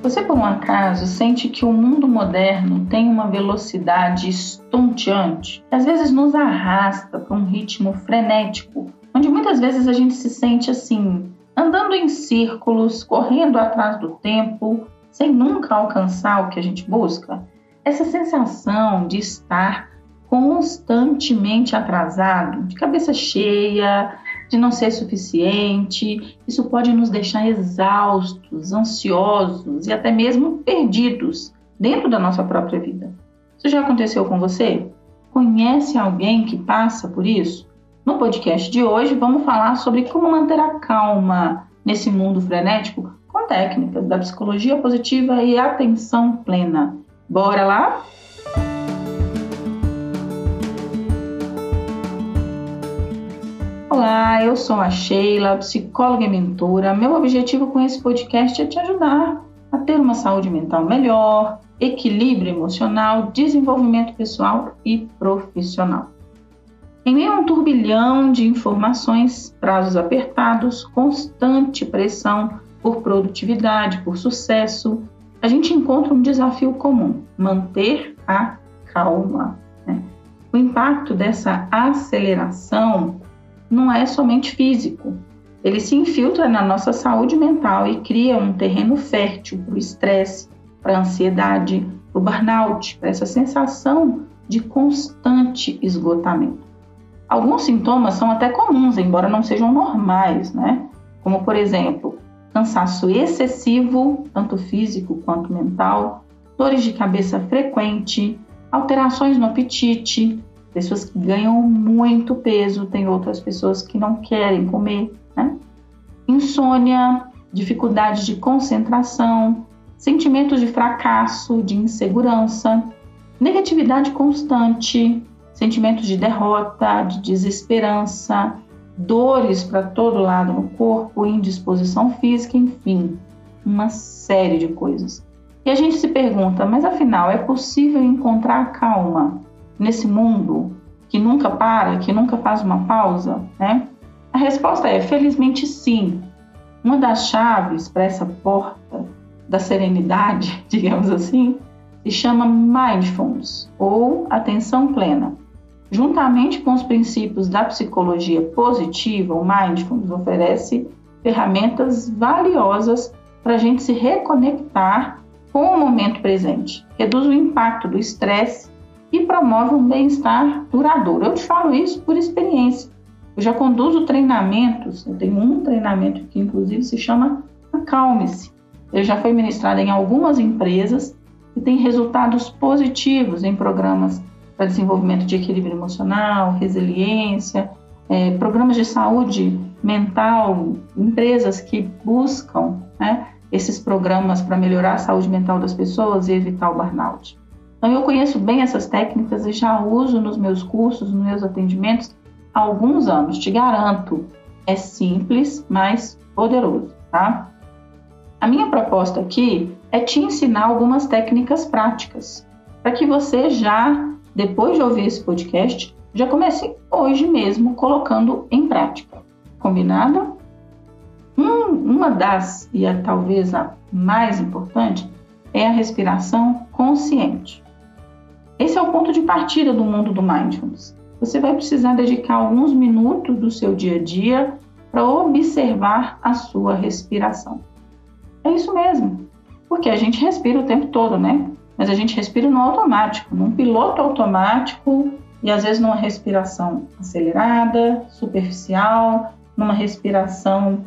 Você, por um acaso, sente que o mundo moderno tem uma velocidade estonteante, que às vezes nos arrasta para um ritmo frenético, onde muitas vezes a gente se sente assim, andando em círculos, correndo atrás do tempo, sem nunca alcançar o que a gente busca? Essa sensação de estar constantemente atrasado, de cabeça cheia, de não ser suficiente, isso pode nos deixar exaustos, ansiosos e até mesmo perdidos dentro da nossa própria vida. Isso já aconteceu com você? Conhece alguém que passa por isso? No podcast de hoje vamos falar sobre como manter a calma nesse mundo frenético com técnicas da psicologia positiva e atenção plena. Bora lá? Olá, eu sou a Sheila, psicóloga e mentora. Meu objetivo com esse podcast é te ajudar a ter uma saúde mental melhor, equilíbrio emocional, desenvolvimento pessoal e profissional. Em meio a um turbilhão de informações, prazos apertados, constante pressão por produtividade, por sucesso, a gente encontra um desafio comum: manter a calma. O impacto dessa aceleração não é somente físico, ele se infiltra na nossa saúde mental e cria um terreno fértil para o estresse, para a ansiedade, para o burnout, para essa sensação de constante esgotamento. Alguns sintomas são até comuns, embora não sejam normais, Como, por exemplo, cansaço excessivo, tanto físico quanto mental, dores de cabeça frequente, alterações no apetite, pessoas que ganham muito peso, tem outras pessoas que não querem comer, Insônia, dificuldade de concentração, sentimentos de fracasso, de insegurança, negatividade constante, sentimentos de derrota, de desesperança, dores para todo lado no corpo, indisposição física, enfim, uma série de coisas. E a gente se pergunta, mas afinal, é possível encontrar calma nesse mundo que nunca para, que nunca faz uma pausa, A resposta é, felizmente, sim. Uma das chaves para essa porta da serenidade, digamos assim, se chama Mindfulness, ou atenção plena. Juntamente com os princípios da psicologia positiva, o Mindfulness oferece ferramentas valiosas para a gente se reconectar com o momento presente, reduz o impacto do estresse e promove um bem-estar duradouro. Eu te falo isso por experiência. Eu já conduzo treinamentos, eu tenho um treinamento que inclusive se chama Acalme-se. Ele já foi ministrado em algumas empresas e tem resultados positivos em programas para desenvolvimento de equilíbrio emocional, resiliência, programas de saúde mental, empresas que buscam esses programas para melhorar a saúde mental das pessoas e evitar o burnout. Então, eu conheço bem essas técnicas e já uso nos meus cursos, nos meus atendimentos há alguns anos. Te garanto, é simples, mas poderoso, A minha proposta aqui é te ensinar algumas técnicas práticas para que você já, depois de ouvir esse podcast, já comece hoje mesmo colocando em prática. Combinado? Uma das, e talvez a mais importante, é a respiração consciente. Esse é o ponto de partida do mundo do Mindfulness. Você vai precisar dedicar alguns minutos do seu dia a dia para observar a sua respiração. É isso mesmo, porque a gente respira o tempo todo, Mas a gente respira no automático, num piloto automático e às vezes numa respiração acelerada, superficial, numa respiração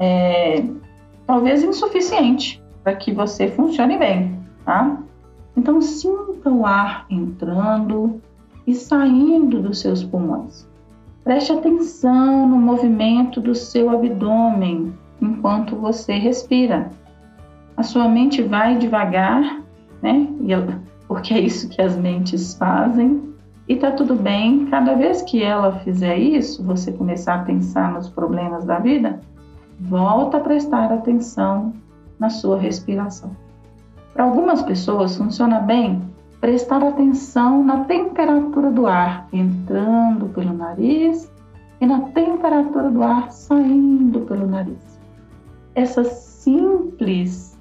talvez insuficiente para que você funcione bem, Então sinta o ar entrando e saindo dos seus pulmões. Preste atenção no movimento do seu abdômen enquanto você respira. A sua mente vai devagar, porque é isso que as mentes fazem, e tá tudo bem. Cada vez que ela fizer isso, você começar a pensar nos problemas da vida, volta a prestar atenção na sua respiração. Para algumas pessoas funciona bem prestar atenção na temperatura do ar entrando pelo nariz e na temperatura do ar saindo pelo nariz. Essa simples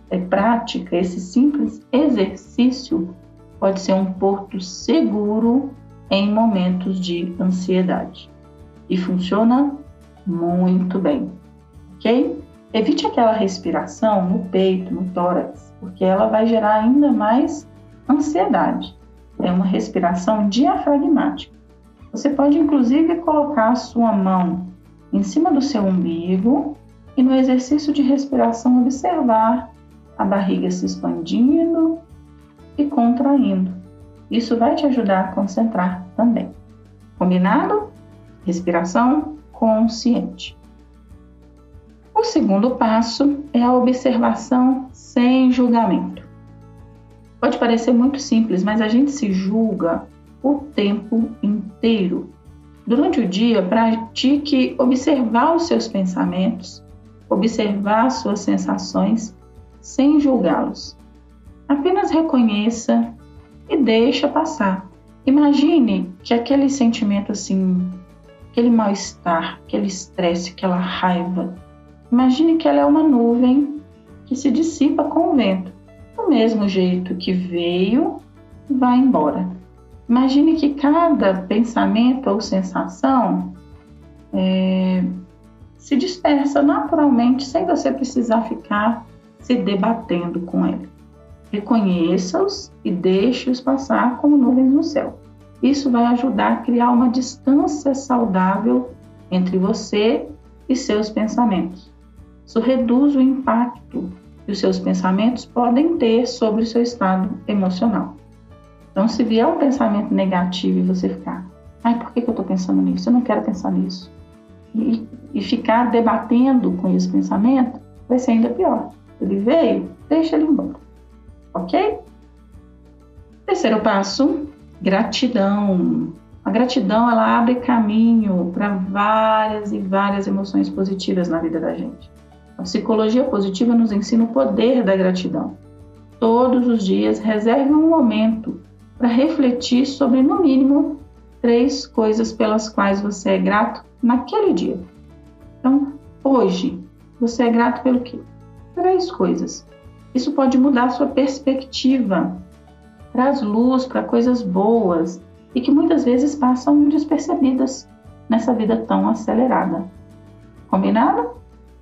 prática, esse simples exercício pode ser um porto seguro em momentos de ansiedade. E funciona muito bem, ok? Evite aquela respiração no peito, no tórax, porque ela vai gerar ainda mais ansiedade. É uma respiração diafragmática. Você pode, inclusive, colocar a sua mão em cima do seu umbigo e, no exercício de respiração, observar a barriga se expandindo e contraindo. Isso vai te ajudar a concentrar também. Combinado? Respiração consciente. O segundo passo é a observação sem julgamento. Pode parecer muito simples, mas a gente se julga o tempo inteiro. Durante o dia, pratique observar os seus pensamentos, observar as suas sensações sem julgá-los. Apenas reconheça e deixa passar. Imagine que aquele sentimento assim, aquele mal-estar, aquele estresse, aquela raiva, imagine que ela é uma nuvem que se dissipa com o vento. Do mesmo jeito que veio, vai embora. Imagine que cada pensamento ou sensação se dispersa naturalmente, sem você precisar ficar se debatendo com ele. Reconheça-os e deixe-os passar como nuvens no céu. Isso vai ajudar a criar uma distância saudável entre você e seus pensamentos. Isso reduz o impacto que os seus pensamentos podem ter sobre o seu estado emocional. Então, se vier um pensamento negativo e você ficar, por que eu estou pensando nisso? Eu não quero pensar nisso. E ficar debatendo com esse pensamento, vai ser ainda pior. Ele veio, deixa ele embora. Ok? Terceiro passo, gratidão. A gratidão, ela abre caminho para várias e várias emoções positivas na vida da gente. A psicologia positiva nos ensina o poder da gratidão. Todos os dias, reserve um momento para refletir sobre, no mínimo, 3 coisas pelas quais você é grato naquele dia. Então, hoje, você é grato pelo quê? 3 coisas. Isso pode mudar a sua perspectiva. Traz luz para coisas boas e que muitas vezes passam despercebidas nessa vida tão acelerada. Combinado?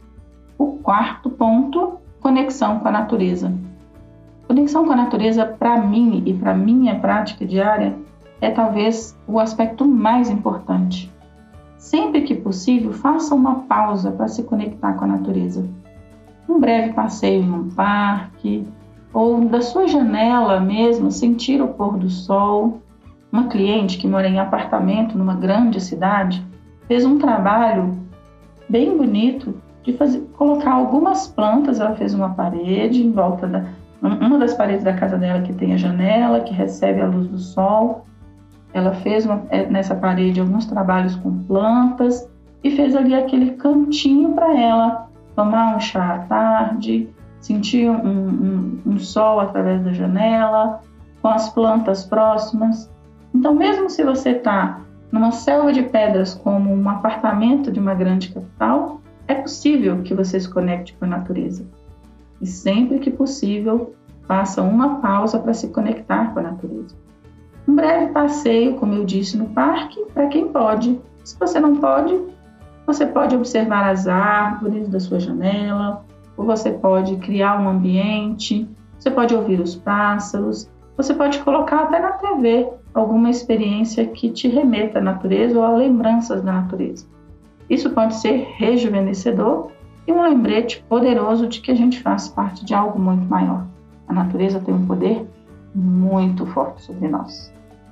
O quarto ponto, conexão com a natureza. Conexão com a natureza, para mim e para minha prática diária, é talvez o aspecto mais importante. Sempre que possível, faça uma pausa para se conectar com a natureza. Um breve passeio em um parque, ou da sua janela mesmo, sentir o pôr do sol. Uma cliente que mora em apartamento numa grande cidade fez um trabalho bem bonito de colocar algumas plantas. Ela fez uma parede em volta uma das paredes da casa dela que tem a janela, que recebe a luz do sol. Ela fez nessa parede alguns trabalhos com plantas e fez ali aquele cantinho para ela tomar um chá à tarde, sentir um sol através da janela, com as plantas próximas. Então, mesmo se você está numa selva de pedras como um apartamento de uma grande capital, é possível que você se conecte com a natureza. E sempre que possível, faça uma pausa para se conectar com a natureza. Um breve passeio, como eu disse, no parque, para quem pode. Se você não pode, você pode observar as árvores da sua janela, ou você pode criar um ambiente, você pode ouvir os pássaros, você pode colocar até na TV alguma experiência que te remeta à natureza ou a lembranças da natureza. Isso pode ser rejuvenescedor e um lembrete poderoso de que a gente faz parte de algo muito maior. A natureza tem um poder muito forte sobre nós.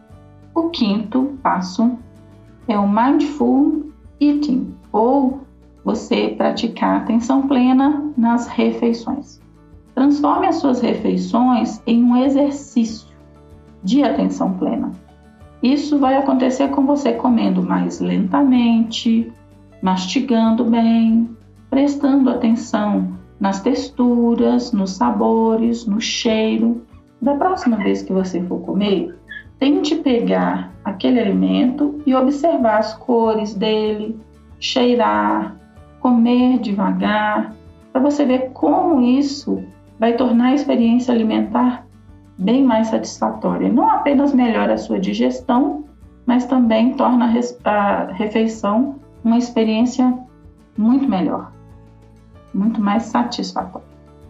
O quinto passo é o Mindful Eating, ou você praticar atenção plena nas refeições. Transforme as suas refeições em um exercício de atenção plena. Isso vai acontecer com você comendo mais lentamente, mastigando bem, prestando atenção nas texturas, nos sabores, no cheiro. Da próxima vez que você for comer, tente pegar aquele alimento e observar as cores dele, cheirar, comer devagar, para você ver como isso vai tornar a experiência alimentar bem mais satisfatória. Não apenas melhora a sua digestão, mas também torna a refeição uma experiência muito melhor, muito mais satisfatória.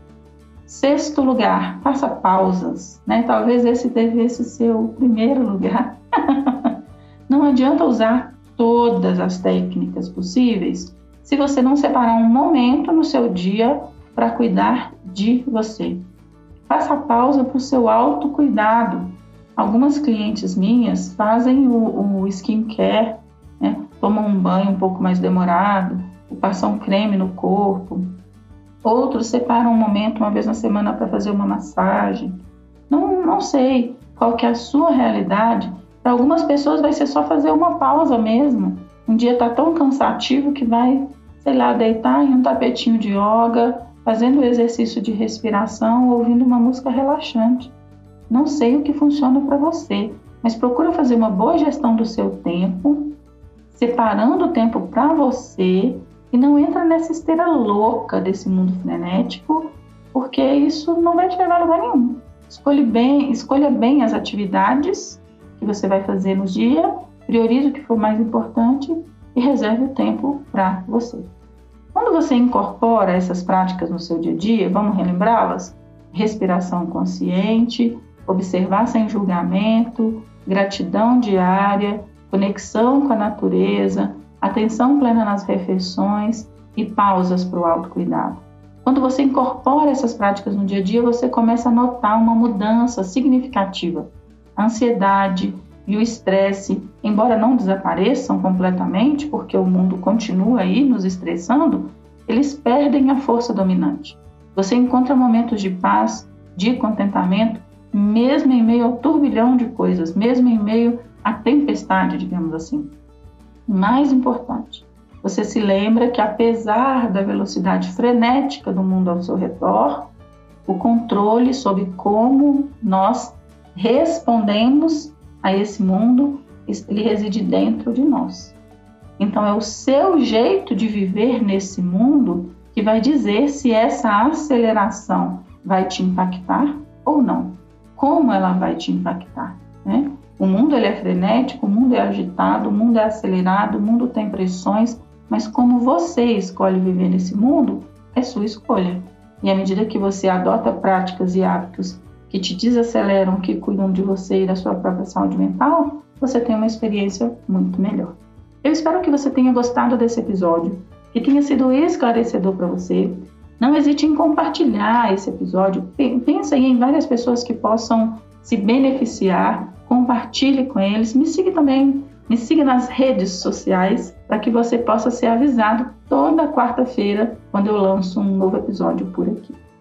Sexto lugar, faça pausas, né? Talvez esse devesse ser o primeiro lugar. Não adianta usar todas as técnicas possíveis se você não separar um momento no seu dia para cuidar de você. Faça pausa para o seu autocuidado. Algumas clientes minhas fazem o skincare, né? Tomam um banho um pouco mais demorado, passam um creme no corpo. Outros separam um momento, uma vez na semana, para fazer uma massagem. Não sei qual que é a sua realidade. Para algumas pessoas vai ser só fazer uma pausa mesmo. Um dia está tão cansativo que vai, deitar em um tapetinho de yoga, fazendo o exercício de respiração, ouvindo uma música relaxante. Não sei o que funciona para você, mas procura fazer uma boa gestão do seu tempo, separando o tempo para você, e não entra nessa esteira louca desse mundo frenético, porque isso não vai te levar a lugar nenhum. Escolha bem as atividades que você vai fazer no dia, priorize o que for mais importante e reserve o tempo para você. Quando você incorpora essas práticas no seu dia a dia, vamos relembrá-las? Respiração consciente, observar sem julgamento, gratidão diária, conexão com a natureza, atenção plena nas refeições e pausas para o autocuidado. Quando você incorpora essas práticas no dia a dia, você começa a notar uma mudança significativa. A ansiedade e o estresse, embora não desapareçam completamente, porque o mundo continua aí nos estressando, eles perdem a força dominante. Você encontra momentos de paz, de contentamento, mesmo em meio ao turbilhão de coisas, mesmo em meio à tempestade, digamos assim. Mais importante, você se lembra que apesar da velocidade frenética do mundo ao seu redor, o controle sobre como nós respondemos a esse mundo, ele reside dentro de nós. Então é o seu jeito de viver nesse mundo que vai dizer se essa aceleração vai te impactar ou não. Como ela vai te impactar, né? O mundo ele é frenético, o mundo é agitado, o mundo é acelerado, o mundo tem pressões, mas como você escolhe viver nesse mundo, é sua escolha. E à medida que você adota práticas e hábitos que te desaceleram, que cuidam de você e da sua própria saúde mental, você tem uma experiência muito melhor. Eu espero que você tenha gostado desse episódio, que tenha sido esclarecedor para você. Não hesite em compartilhar esse episódio. Pensa aí em várias pessoas que possam se beneficiar. Compartilhe com eles. Me siga também, me siga nas redes sociais para que você possa ser avisado toda quarta-feira quando eu lanço um novo episódio por aqui.